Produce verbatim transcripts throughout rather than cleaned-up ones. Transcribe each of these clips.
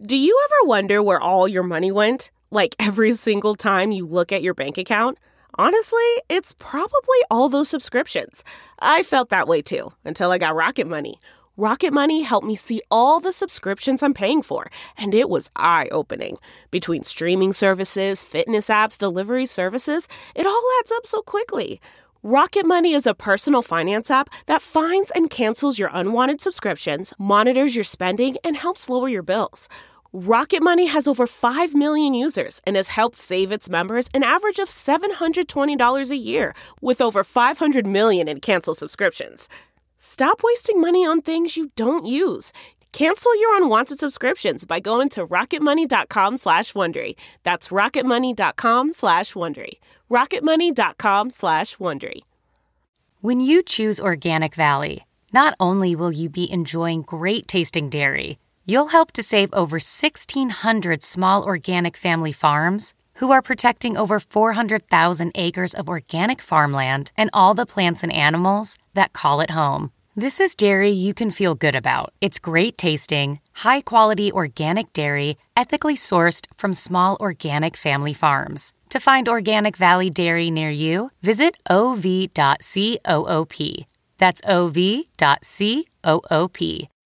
Do you ever wonder where all your money went? Like every single time you look at your bank account? Honestly, it's probably all those subscriptions. I felt that way too, until I got Rocket Money. Rocket Money helped me see all the subscriptions I'm paying for, and it was eye-opening. Between streaming services, fitness apps, delivery services, it all adds up so quickly. Rocket Money is a personal finance app that finds and cancels your unwanted subscriptions, monitors your spending, and helps lower your bills. Rocket Money has over five million users and has helped save its members an average of seven hundred twenty dollars a year, with over five hundred million in canceled subscriptions. Stop wasting money on things you don't use. Cancel your unwanted subscriptions by going to rocketmoney.com slash Wondery. That's rocketmoney.com slash Wondery. rocketmoney.com slash Wondery. When you choose Organic Valley, not only will you be enjoying great tasting dairy, you'll help to save over sixteen hundred small organic family farms who are protecting over four hundred thousand acres of organic farmland and all the plants and animals that call it home. This is dairy you can feel good about. It's great tasting, high-quality organic dairy, ethically sourced from small organic family farms. To find Organic Valley Dairy near you, visit o v dot coop. That's o v dot coop.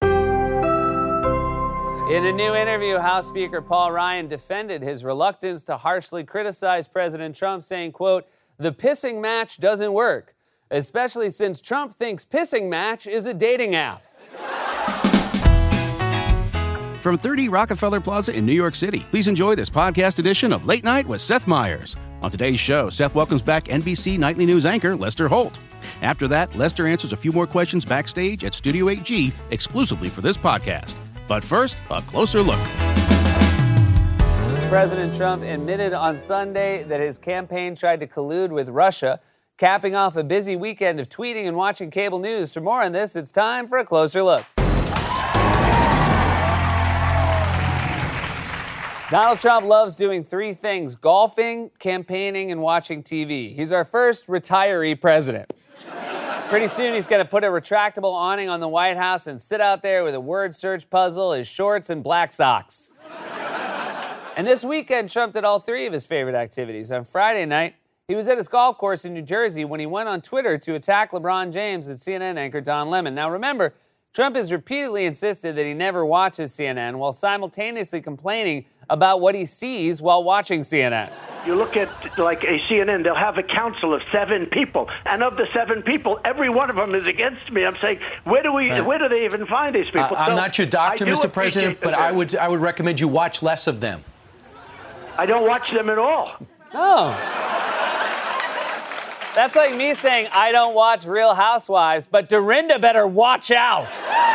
In a new interview, House Speaker Paul Ryan defended his reluctance to harshly criticize President Trump, saying, quote, "The pissing match doesn't work, especially since Trump thinks Pissing Match is a dating app." From thirty Rockefeller Plaza in New York City, please enjoy this podcast edition of Late Night with Seth Meyers. On today's show, Seth welcomes back N B C Nightly News anchor Lester Holt. After that, Lester answers a few more questions backstage at Studio eight G exclusively for this podcast. But first, a closer look. President Trump admitted on Sunday that his campaign tried to collude with Russia, capping off a busy weekend of tweeting and watching cable news. For more on this, it's time for a closer look. Donald Trump loves doing three things: golfing, campaigning, and watching T V. He's our first retiree president. Pretty soon he's going to put a retractable awning on the White House and sit out there with a word search puzzle, his shorts, and black socks. And this weekend, Trump did all three of his favorite activities. On Friday night, he was at his golf course in New Jersey when he went on Twitter to attack LeBron James and C N N anchor Don Lemon. Now remember, Trump has repeatedly insisted that he never watches C N N while simultaneously complaining about what he sees while watching C N N. You look at, like, a C N N, they'll have a council of seven people. And of the seven people, every one of them is against me. I'm saying, where do we, right. where do they even find these people? Uh, I'm so not your doctor, Mister President, but I would, I would recommend you watch less of them. I don't watch them at all. Oh. That's like me saying I don't watch Real Housewives, but Dorinda better watch out.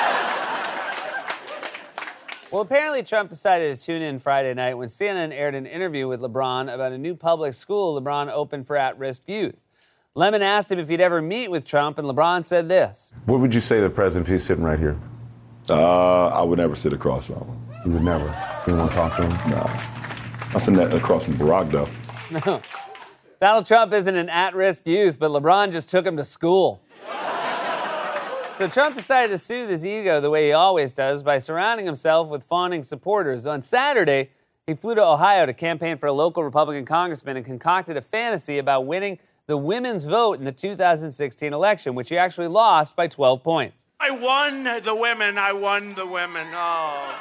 Well, apparently Trump decided to tune in Friday night when C N N aired an interview with LeBron about a new public school LeBron opened for at-risk youth. Lemon asked him if he'd ever meet with Trump, and LeBron said this. What would you say to the president if he's sitting right here? Uh, I would never sit across from him. You would never? You want to talk to him? No. I sit across from Barack, though. No. Donald Trump isn't an at-risk youth, but LeBron just took him to school. So Trump decided to soothe his ego the way he always does by surrounding himself with fawning supporters. On Saturday, he flew to Ohio to campaign for a local Republican congressman and concocted a fantasy about winning the women's vote in the two thousand sixteen election, which he actually lost by twelve points. I won the women. I won the women. Oh.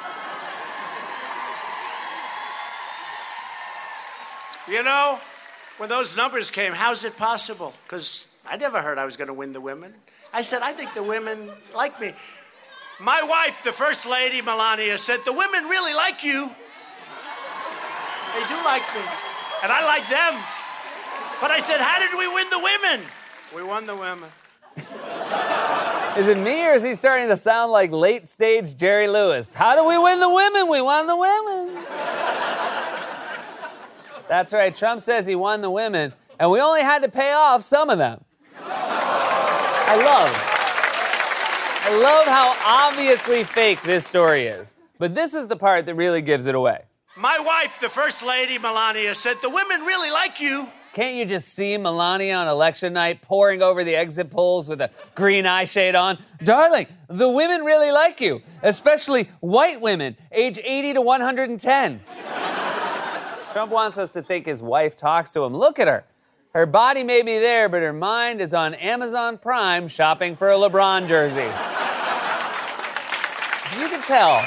You know, when those numbers came, how's it possible? Because I never heard I was going to win the women. I said, I think the women like me. My wife, the First Lady, Melania, said, the women really like you. They do like me. And I like them. But I said, how did we win the women? We won the women. Is it me or is he starting to sound like late-stage Jerry Lewis? How do we win the women? We won the women. That's right. Trump says he won the women, and we only had to pay off some of them. I love, I love how obviously fake this story is. But this is the part that really gives it away. My wife, the First Lady, Melania, said, the women really like you. Can't you just see Melania on election night poring over the exit polls with a green eye shade on? Darling, the women really like you, especially white women, age eighty to one hundred ten. Trump wants us to think his wife talks to him. Look at her. Her body may be there, but her mind is on Amazon Prime shopping for a LeBron jersey. You can tell.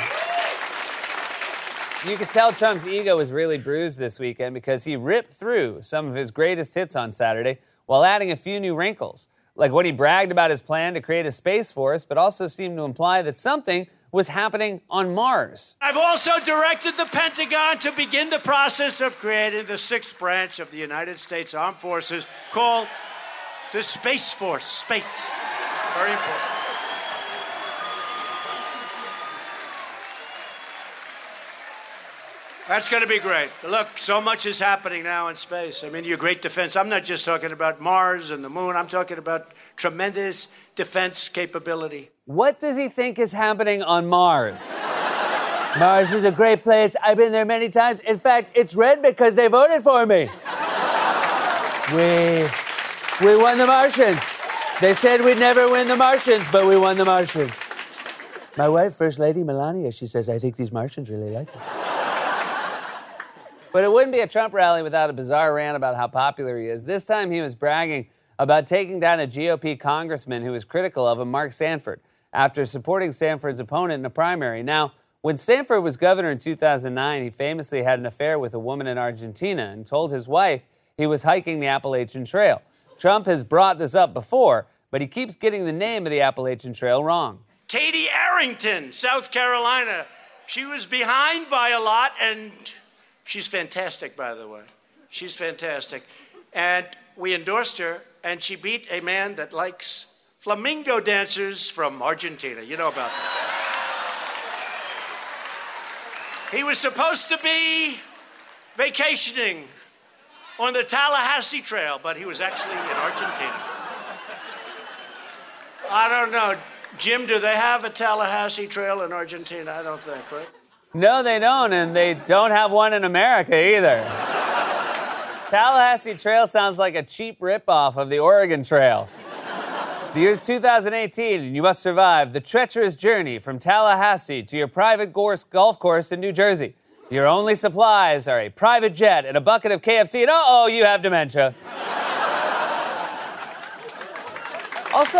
You could tell Trump's ego was really bruised this weekend because he ripped through some of his greatest hits on Saturday while adding a few new wrinkles, like when he bragged about his plan to create a space force, but also seemed to imply that something was happening on Mars. I've also directed the Pentagon to begin the process of creating the sixth branch of the United States Armed Forces called the Space Force. Space. Very important. That's going to be great. Look, so much is happening now in space. I mean, your great defense. I'm not just talking about Mars and the moon. I'm talking about tremendous defense capability. What does he think is happening on Mars? Mars is a great place. I've been there many times. In fact, it's red because they voted for me. We, we won the Martians. They said we'd never win the Martians, but we won the Martians. My wife, First Lady Melania, she says, I think these Martians really like us. But it wouldn't be a Trump rally without a bizarre rant about how popular he is. This time he was bragging about taking down a G O P congressman who was critical of him, Mark Sanford, after supporting Sanford's opponent in a primary. Now, when Sanford was governor in two thousand nine, he famously had an affair with a woman in Argentina and told his wife he was hiking the Appalachian Trail. Trump has brought this up before, but he keeps getting the name of the Appalachian Trail wrong. Katie Arrington, South Carolina. She was behind by a lot, and she's fantastic, by the way. She's fantastic. And we endorsed her, and she beat a man that likes flamingo dancers from Argentina. You know about that. He was supposed to be vacationing on the Tallahassee Trail, but he was actually in Argentina. I don't know. Jim, do they have a Tallahassee Trail in Argentina? I don't think, right? No, they don't, and they don't have one in America either. Tallahassee Trail sounds like a cheap ripoff of the Oregon Trail. The year's two thousand eighteen, and you must survive the treacherous journey from Tallahassee to your private golf course in New Jersey. Your only supplies are a private jet and a bucket of K F C, and uh-oh, you have dementia. Also,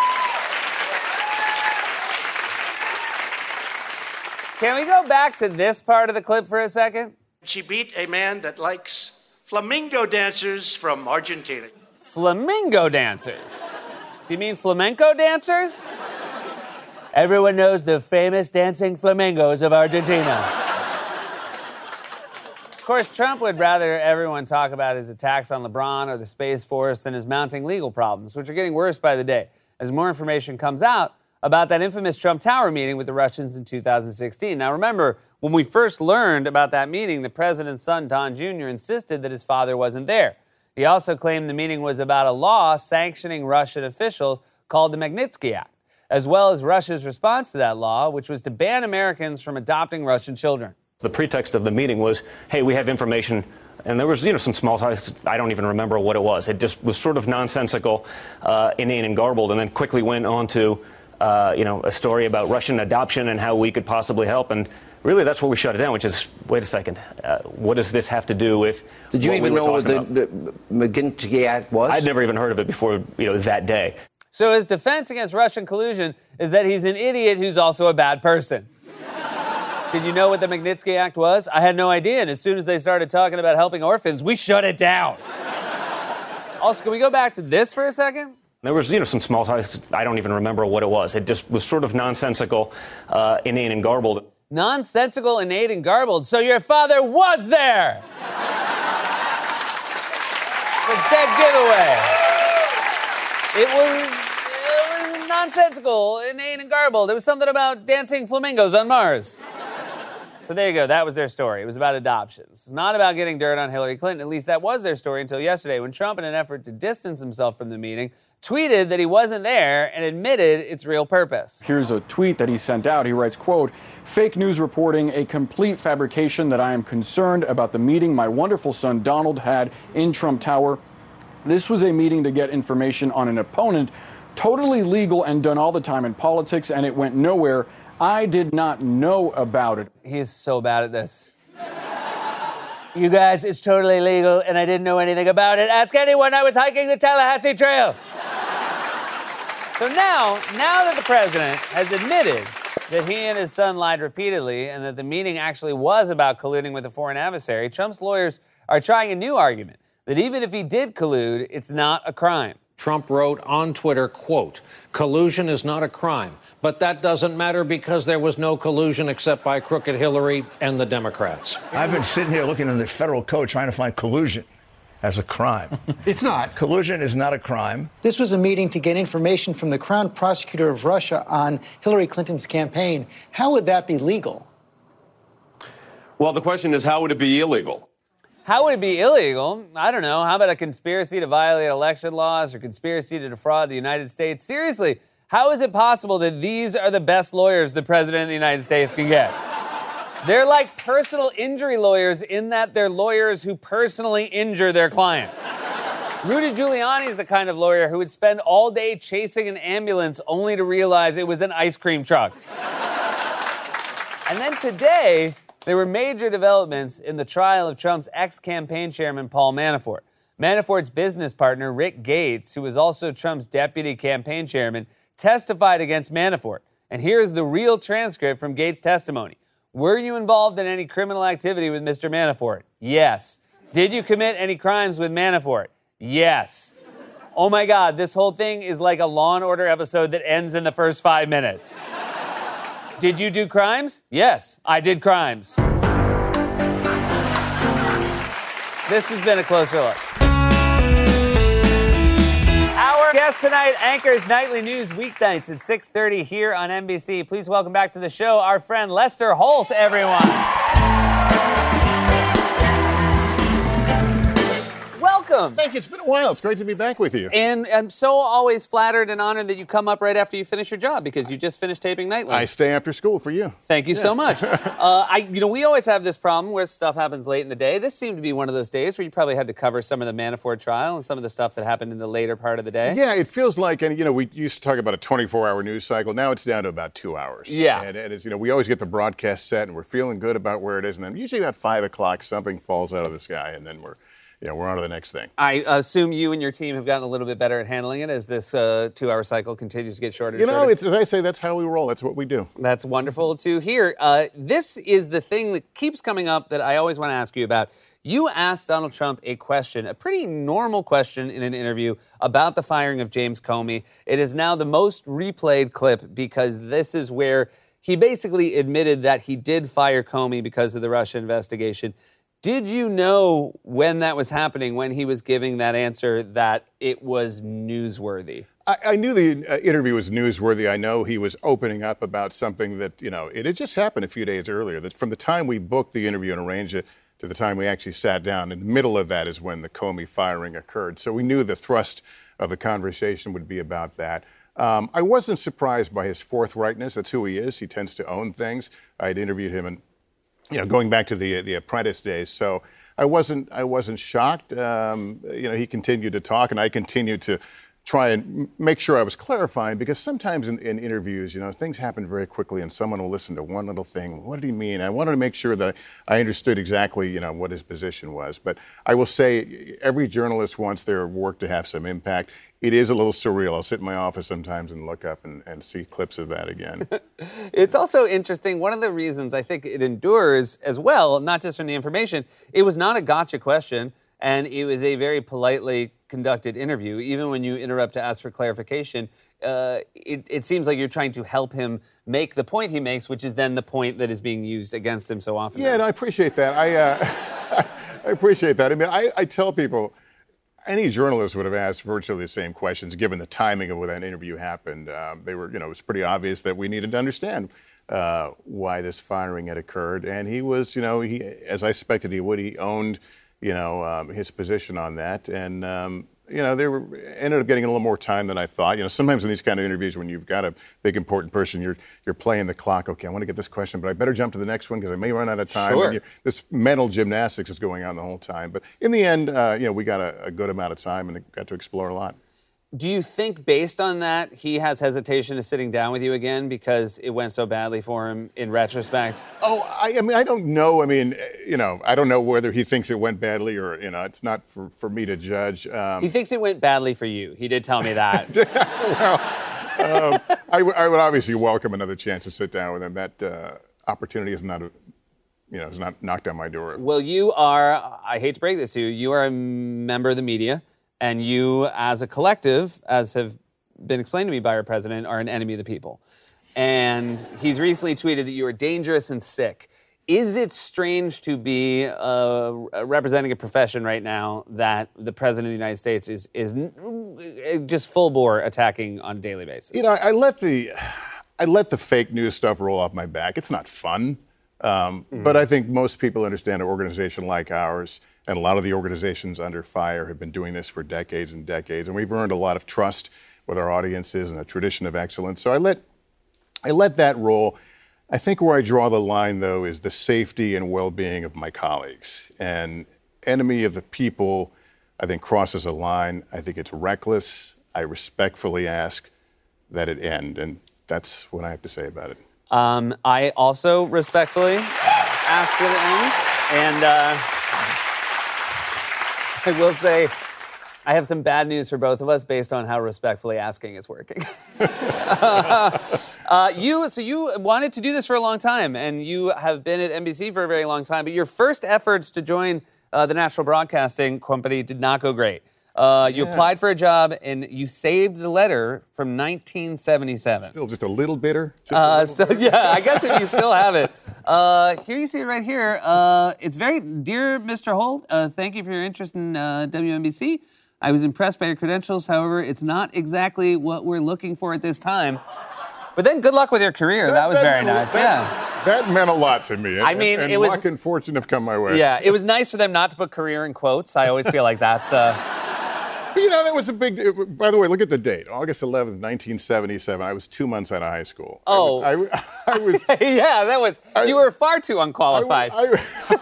can we go back to this part of the clip for a second? She beat a man that likes flamingo dancers from Argentina. Flamingo dancers? Do you mean flamenco dancers? Everyone knows the famous dancing flamingos of Argentina. Of course, Trump would rather everyone talk about his attacks on LeBron or the Space Force than his mounting legal problems, which are getting worse by the day as more information comes out about that infamous Trump Tower meeting with the Russians in two thousand sixteen. Now, remember, when we first learned about that meeting, the president's son, Don Junior, insisted that his father wasn't there. He also claimed the meeting was about a law sanctioning Russian officials called the Magnitsky Act, as well as Russia's response to that law, which was to ban Americans from adopting Russian children. The pretext of the meeting was, hey, we have information, and there was, you know, some small talks. I don't even remember what it was. It just was sort of nonsensical, uh, inane and garbled, and then quickly went on to, uh, you know, a story about Russian adoption and how we could possibly help. And really, that's where we shut it down, which is, wait a second, uh, what does this have to do with Did you what even we know what the, about? the Magnitsky Act was? I'd never even heard of it before, you know, that day. So his defense against Russian collusion is that he's an idiot who's also a bad person. Did you know what the Magnitsky Act was? I had no idea, and as soon as they started talking about helping orphans, we shut it down. Also, can we go back to this for a second? There was, you know, some small talks. I don't even remember what it was. It just was sort of nonsensical, uh, inane and garbled. Nonsensical, innate, and garbled. So your father was there. It's a dead giveaway. It was, it was nonsensical, inane, and garbled. It was something about dancing flamingos on Mars. So there you go. That was their story. It was about adoptions. Not about getting dirt on Hillary Clinton. At least that was their story until yesterday when Trump, in an effort to distance himself from the meeting, tweeted that he wasn't there and admitted its real purpose. Here's a tweet that he sent out. He writes, quote, "Fake news reporting, a complete fabrication that I am concerned about the meeting my wonderful son Donald had in Trump Tower. This was a meeting to get information on an opponent, totally legal and done all the time in politics, and it went nowhere. I did not know about it." He is so bad at this. You guys, it's totally legal, and I didn't know anything about it. Ask anyone. I was hiking the Tallahassee Trail. So now, now that the president has admitted that he and his son lied repeatedly and that the meeting actually was about colluding with a foreign adversary, Trump's lawyers are trying a new argument that even if he did collude, it's not a crime. Trump wrote on Twitter, quote, "Collusion is not a crime, but that doesn't matter because there was no collusion except by crooked Hillary and the Democrats." I've been sitting here looking in the federal code trying to find collusion as a crime. It's not. Collusion is not a crime. This was a meeting to get information from the Crown Prosecutor of Russia on Hillary Clinton's campaign. How would that be legal? Well, the question is, how would it be illegal? How would it be illegal? I don't know. How about a conspiracy to violate election laws or conspiracy to defraud the United States? Seriously, how is it possible that these are the best lawyers the president of the United States can get? They're like personal injury lawyers in that they're lawyers who personally injure their client. Rudy Giuliani is the kind of lawyer who would spend all day chasing an ambulance only to realize it was an ice cream truck. And then today, there were major developments in the trial of Trump's ex-campaign chairman, Paul Manafort. Manafort's business partner, Rick Gates, who was also Trump's deputy campaign chairman, testified against Manafort. And here's the real transcript from Gates' testimony. Were you involved in any criminal activity with Mister Manafort? Yes. Did you commit any crimes with Manafort? Yes. Oh my God, this whole thing is like a Law and Order episode that ends in the first five minutes. Did you do crimes? Yes, I did crimes. This has been a closer look. Our guest tonight anchors Nightly News weeknights at six thirty here on N B C. Please welcome back to the show our friend Lester Holt, everyone. Welcome. Thank you. It's been a while. It's great to be back with you. And I'm so always flattered and honored that you come up right after you finish your job because you just finished taping Nightly. I stay after school for you. Thank you yeah. so much. uh, I, you know, we always have this problem where stuff happens late in the day. This seemed to be one of those days where you probably had to cover some of the Manafort trial and some of the stuff that happened in the later part of the day. Yeah, it feels like, and you know, we used to talk about a twenty-four hour news cycle. Now it's down to about two hours. Yeah. And, and it's, you know, we always get the broadcast set and we're feeling good about where it is. And then usually about five o'clock, something falls out of the sky and then we're Yeah, we're on to the next thing. I assume you and your team have gotten a little bit better at handling it as this uh, two-hour cycle continues to get shorter and You know, shorter. it's, as I say, that's how we roll. That's what we do. That's wonderful to hear. Uh, this is the thing that keeps coming up that I always want to ask you about. You asked Donald Trump a question, a pretty normal question in an interview about the firing of James Comey. It is now the most replayed clip because this is where he basically admitted that he did fire Comey because of the Russia investigation. Did you know when that was happening, when he was giving that answer, that it was newsworthy? I, I knew the uh, interview was newsworthy. I know he was opening up about something that, you know, it had just happened a few days earlier. That from the time we booked the interview and arranged it to the time we actually sat down, in the middle of that is when the Comey firing occurred. So we knew the thrust of the conversation would be about that. Um, I wasn't surprised by his forthrightness. That's who he is. He tends to own things. I had interviewed him and You know, going back to the the Apprentice days, so I wasn't I wasn't shocked. Um, you know, he continued to talk, and I continued to try and make sure I was clarifying because sometimes in, in interviews, you know, things happen very quickly, and someone will listen to one little thing. What did he mean? I wanted to make sure that I understood exactly, you know, what his position was. But I will say, every journalist wants their work to have some impact. It is a little surreal. I'll sit in my office sometimes and look up and, and see clips of that again. It's also interesting. One of the reasons I think it endures as well, not just from the information, it was not a gotcha question, and it was a very politely conducted interview. Even when you interrupt to ask for clarification, uh, it, it seems like you're trying to help him make the point he makes, which is then the point that is being used against him so often. Yeah, and I appreciate that. I, uh, I appreciate that. I mean, I, I tell people, any journalist would have asked virtually the same questions, given the timing of when that interview happened. Um, they were, you know, it was pretty obvious that we needed to understand uh, why this firing had occurred. And he was, you know, he, as I expected he would, he owned, you know, um, his position on that. And, um, you know, they were ended up getting a little more time than I thought. You know, sometimes in these kind of interviews, when you've got a big important person, you're you're playing the clock. Okay, I want to get this question, but I better jump to the next one because I may run out of time. Sure. And you, this mental gymnastics is going on the whole time. But in the end, uh, you know, we got a, a good amount of time and got to explore a lot. Do you think, based on that, he has hesitation to sitting down with you again because it went so badly for him in retrospect? Oh, I, I mean, I don't know. I mean, you know, I don't know whether he thinks it went badly or, you know, it's not for, for me to judge. Um, He thinks it went badly for you. He did tell me that. well, um, I, w- I would obviously welcome another chance to sit down with him. That uh, opportunity is not, a, you know, is not knocked on my door. Well, you are, I hate to break this to you, you are a member of the media. And you, as a collective, as have been explained to me by our president, are an enemy of the people. And he's recently tweeted that you are dangerous and sick. Is it strange to be uh, representing a profession right now that the president of the United States is is just full bore attacking on a daily basis? You know, I let the I let the fake news stuff roll off my back. It's not fun. Um, mm-hmm. But I think most people understand an organization like ours, and a lot of the organizations under fire have been doing this for decades and decades, and we've earned a lot of trust with our audiences and a tradition of excellence. So I let I let that roll. I think where I draw the line, though, is the safety and well-being of my colleagues. And enemy of the people, I think, crosses a line. I think it's reckless. I respectfully ask that it end, and that's what I have to say about it. Um, I also respectfully ask that it end, and uh, I will say I have some bad news for both of us based on how respectfully asking is working. uh, you, so you wanted to do this for a long time, and you have been at N B C for a very long time, but your first efforts to join uh, the National Broadcasting Company did not go great. Uh, you yeah. applied for a job, and you saved the letter from nineteen seventy-seven. Still just a little bitter? Just Uh, a little so, bitter? yeah, I guess if you still have it. Uh, here you see it right here. Uh, it's very, dear Mister Holt, uh, thank you for your interest in uh, W N B C. I was impressed by your credentials. However, it's not exactly what we're looking for at this time. But then good luck with your career. That, that was that, very nice. That, yeah. That meant a lot to me. And, I mean, and it was... luck and fortune have come my way. Yeah, it was nice for them not to put career in quotes. I always feel like that's... Uh, You know, that was a big... By the way, look at the date. August eleventh, nineteen seventy-seven. I was two months out of high school. Oh. I was... I, I was yeah, that was... I, you were far too unqualified. I,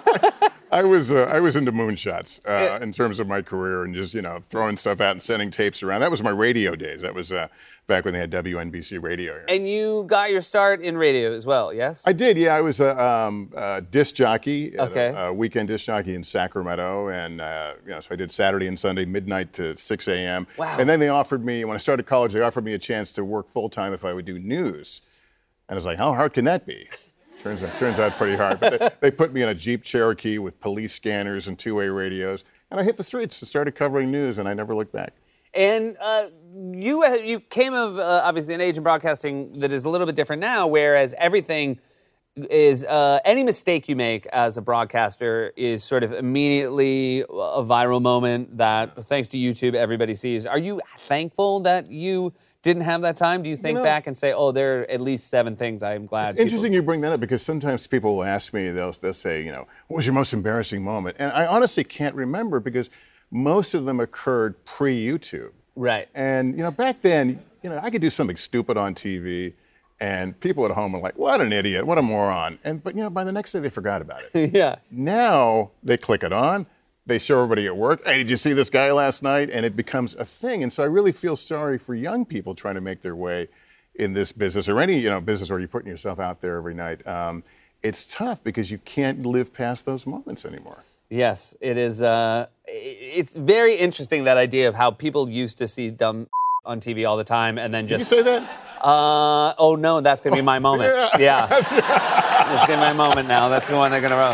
I, I was uh, I was into moonshots uh, in terms of my career and just, you know, throwing stuff out and sending tapes around. That was my radio days. That was uh, back when they had W N B C radio here. And you got your start in radio as well, yes? I did, yeah. I was a um, uh, disc jockey, okay. a, a weekend disc jockey in Sacramento. And, uh, you know, so I did Saturday and Sunday, midnight to six a.m. Wow. And then they offered me, when I started college, they offered me a chance to work full-time if I would do news. And I was like, how hard can that be? Turns out, turns out pretty hard. But they, they put me in a Jeep Cherokee with police scanners and two-way radios, and I hit the streets and started covering news, and I never looked back. And uh, you you came of, uh, obviously, an age in broadcasting that is a little bit different now, whereas everything is, uh, any mistake you make as a broadcaster is sort of immediately a viral moment that, thanks to YouTube, everybody sees. Are you thankful that you... didn't have that time? Do you think you know, back and say, oh, there are at least seven things I'm glad It's interesting you bring that up because sometimes people will ask me, they'll, they'll say, you know, what was your most embarrassing moment? And I honestly can't remember because most of them occurred pre-YouTube. Right. And, you know, back then, you know, I could do something stupid on T V and people at home are like, what an idiot, what a moron. And, but, you know, by the next day they forgot about it. Yeah. Now they click it on. They show everybody at work, hey, did you see this guy last night? And it becomes a thing. And so I really feel sorry for young people trying to make their way in this business or any, you know, business where you're putting yourself out there every night. Um, it's tough because you can't live past those moments anymore. Yes, it is. Uh, it's very interesting, that idea of how people used to see dumb on T V all the time and then just... Did you say that? Uh, oh, no, that's going to be my moment. Yeah. Yeah. That's going to be my moment now. That's the one they're going to roll.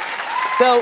So...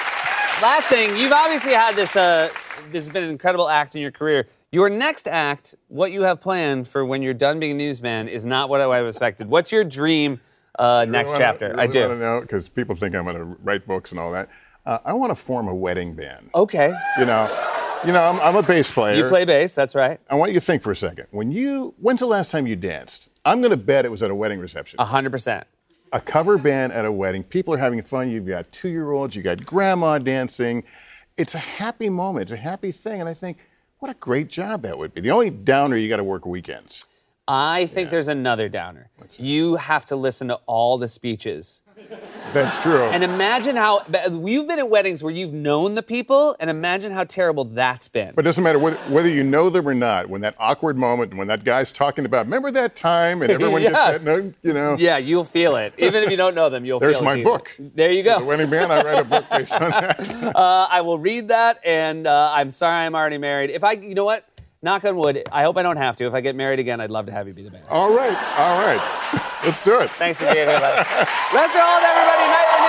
last thing, you've obviously had this, uh, this has been an incredible act in your career. Your next act, what you have planned for when you're done being a newsman, is not what I would have expected. What's your dream uh, You next really wanna, chapter? you really I do. want to know, because people think I'm going to write books and all that. Uh, I want to form a wedding band. Okay. You know, You know, I'm, I'm a bass player. You play bass, that's right. I want you to think for a second. When you, when's the last time you danced? I'm going to bet it was at a wedding reception. A hundred percent. A cover band at a wedding. People are having fun. You've got two-year-olds. You got grandma dancing. It's a happy moment. It's a happy thing. And I think, what a great job that would be. The only downer, you got to work weekends. I think yeah. there's another downer. You have to listen to all the speeches. That's true. And imagine how, you've been at weddings where you've known the people, and imagine how terrible that's been. But it doesn't matter whether, whether you know them or not, when that awkward moment, when that guy's talking about, remember that time, and everyone yeah. gets that, you know. Yeah, you'll feel it. Even if you don't know them, you'll There's feel it. There's my book. There you go. The Wedding Band, I read a book based on that. uh, I will read that, and uh, I'm sorry I'm already married. If I, you know what? Knock on wood. I hope I don't have to. If I get married again, I'd love to have you be the band. All right. All right. Let's do it. Thanks for being here, buddy. Lester Holt, everybody. Nightly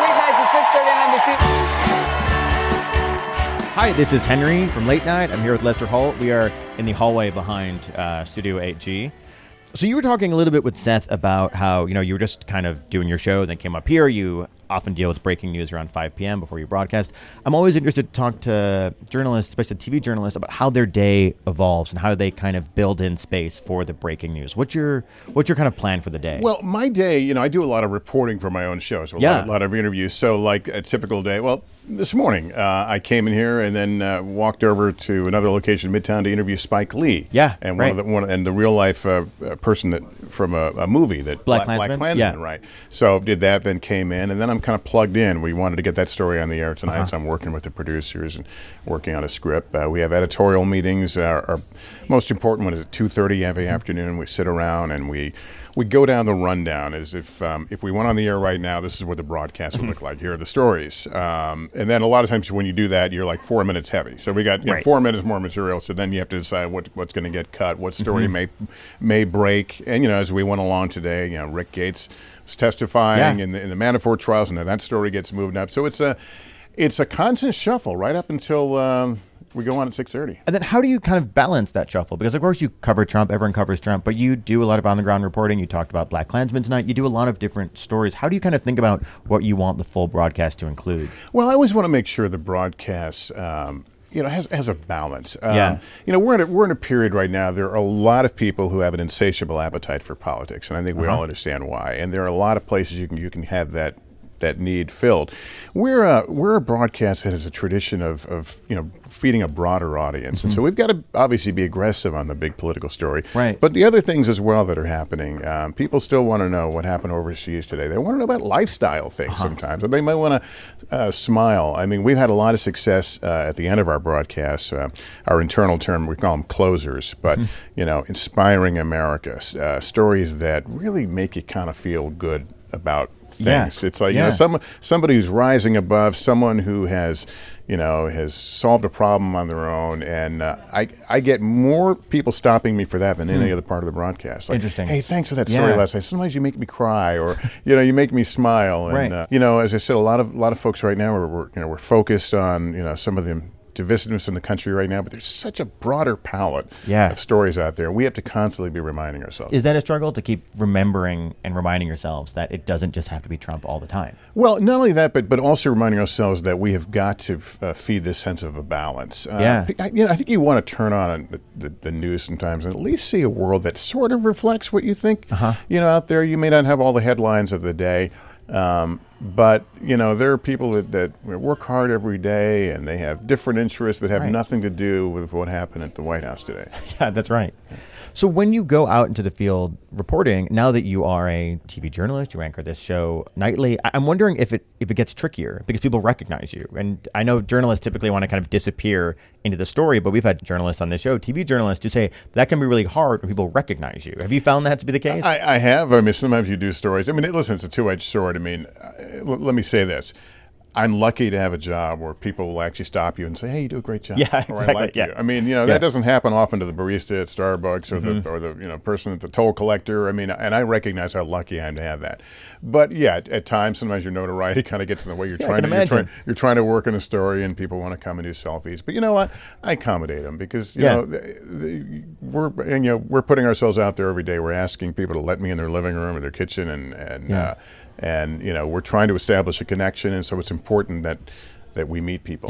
News, weeknights at six thirty on N B C. Hi, this is Henry from Late Night. I'm here with Lester Holt. We are in the hallway behind uh, Studio eight G. So you were talking a little bit with Seth about how, you know, you were just kind of doing your show, then came up here. You often deal with breaking news around five p.m. before you broadcast. I'm always interested to talk to journalists, especially T V journalists, about how their day evolves and how they kind of build in space for the breaking news. What's your what's your kind of plan for the day? Well, my day, you know, I do a lot of reporting for my own show, so a, yeah. lot, a lot of interviews. So like a typical day, well, this morning uh, I came in here and then uh, walked over to another location in Midtown to interview Spike Lee. Yeah, and right. one of the one and the real life uh, person that from a, a movie that Black Black, Klansman, Black Klansman, yeah. right? So did that, then came in, and then I'm kind of plugged in. We wanted to get that story on the air tonight, uh-huh. so I'm working with the producers and working on a script. Uh, we have editorial meetings. Uh, our most important one is at two thirty every mm-hmm. afternoon. We sit around and we we go down the rundown as if um, if we went on the air right now, this is what the broadcast would look like. Here are the stories. Um, and then a lot of times when you do that, you're like four minutes heavy. So we got you know, right. four minutes more material. So then you have to decide what what's going to get cut, what story mm-hmm. may may break. And, you know, as we went along today, you know, Rick Gates was testifying yeah. in, the, in the Manafort trials, and then that story gets moved up. So it's a, it's a constant shuffle right up until... Um, we go on at six thirty. And then how do you kind of balance that shuffle? Because, of course, you cover Trump. Everyone covers Trump. But you do a lot of on-the-ground reporting. You talked about Black Klansman tonight. You do a lot of different stories. How do you kind of think about what you want the full broadcast to include? Well, I always want to make sure the broadcast... Um, you know, has has a balance. Um, yeah. You know, we're in a, we're in a period right now. There are a lot of people who have an insatiable appetite for politics, and I think we uh-huh. all understand why. And there are a lot of places you can you can have that that need filled. We're a, we're a broadcast that has a tradition of, of you know feeding a broader audience, mm-hmm. and so we've got to obviously be aggressive on the big political story. Right. But the other things as well that are happening, um, people still want to know what happened overseas today. They want to know about lifestyle things uh-huh. sometimes, or they might want to uh, smile. I mean, we've had a lot of success uh, at the end of our broadcasts. Uh, our internal term, we call them closers, but mm-hmm. you know, inspiring America, uh, stories that really make you kind of feel good about things. Yeah. It's like, yeah. you know, some, somebody who's rising above, someone who has, you know, has solved a problem on their own. And uh, I I get more people stopping me for that than any mm. other part of the broadcast. Like, interesting. Hey, thanks for that story yeah. last night. Sometimes you make me cry, or, you know, you make me smile. And, right. uh, you know, as I said, a lot of a lot of folks right now, are, we're, you know, we're focused on, you know, some of the divisiveness in the country right now, but there's such a broader palette yeah. of stories out there. We have to constantly be reminding ourselves. Is that a struggle to keep remembering and reminding yourselves that it doesn't just have to be Trump all the time? Well, not only that, but but also reminding ourselves that we have got to uh, feed this sense of a balance. Uh, yeah. I, you know, I think you want to turn on the, the, the news sometimes and at least see a world that sort of reflects what you think. Uh-huh. You know, out there, you may not have all the headlines of the day. Um, but, you know, there are people that, that work hard every day, and they have different interests that have right. nothing to do with what happened at the White House today. Yeah, that's right. So when you go out into the field reporting, now that you are a T V journalist, you anchor this show nightly, I'm wondering if it if it gets trickier because people recognize you. And I know journalists typically want to kind of disappear into the story, but we've had journalists on this show, T V journalists, who say that can be really hard when people recognize you. Have you found that to be the case? I, I have. I mean, sometimes you do stories. I mean, listen, it's a two-edged sword. I mean, uh, let me say this. I'm lucky to have a job where people will actually stop you and say, "Hey, you do a great job." Yeah, exactly. Or I like yeah. you. I mean, you know, yeah. that doesn't happen often to the barista at Starbucks or mm-hmm. the or the you know person at the toll collector. I mean, and I recognize how lucky I am to have that. But yeah, at, at times, sometimes your notoriety kind of gets in the way. You're yeah, trying I can to you're trying, imagine. you're trying to work in a story, and people want to come and do selfies. But you know what? I accommodate them because you yeah. know the, the, we're and you know we're putting ourselves out there every day. We're asking people to let me in their living room or their kitchen, and and. Yeah. Uh, And, you know, we're trying to establish a connection, and so it's important that that we meet people. Yeah.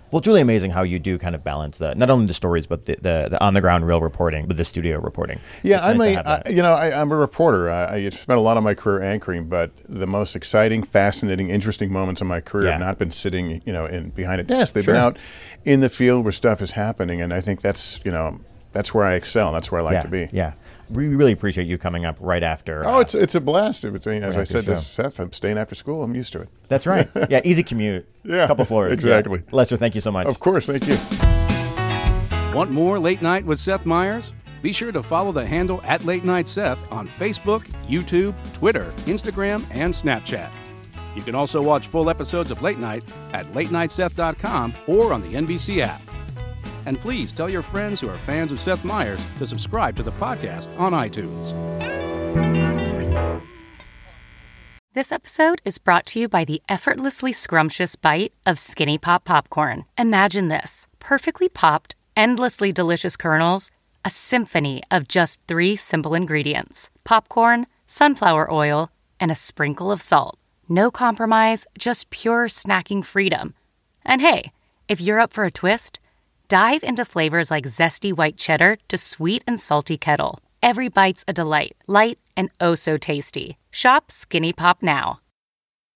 Well, it's really amazing how you do kind of balance the not only the stories but the, the, the on the ground real reporting with the studio reporting. Yeah, It's I'm nice to a, have that. I, you know, I, I'm a reporter. I, I spent a lot of my career anchoring, but the most exciting, fascinating, interesting moments of my career Yeah. have not been sitting, you know, in behind a desk. They've Sure. been out in the field where stuff is happening, and I think that's, you know, that's where I excel. That's where I like yeah, to be. Yeah, we really appreciate you coming up right after. Oh, uh, it's it's a blast. It's, as right I after said the to show. Seth, I'm staying after school. I'm used to it. That's right. Yeah, easy commute. Yeah, couple floors. exactly. Yeah. Lester, thank you so much. Of course, thank you. Want more Late Night with Seth Meyers? Be sure to follow the handle at Late Night Seth on Facebook, YouTube, Twitter, Instagram, and Snapchat. You can also watch full episodes of Late Night at late night seth dot com or on the N B C app. And please tell your friends who are fans of Seth Meyers to subscribe to the podcast on iTunes. This episode is brought to you by the effortlessly scrumptious bite of Skinny Pop popcorn. Imagine this: perfectly popped, endlessly delicious kernels, a symphony of just three simple ingredients: popcorn, sunflower oil, and a sprinkle of salt. No compromise, just pure snacking freedom. And hey, if you're up for a twist, dive into flavors like zesty white cheddar to sweet and salty kettle. Every bite's a delight, light and oh so tasty. Shop Skinny Pop now.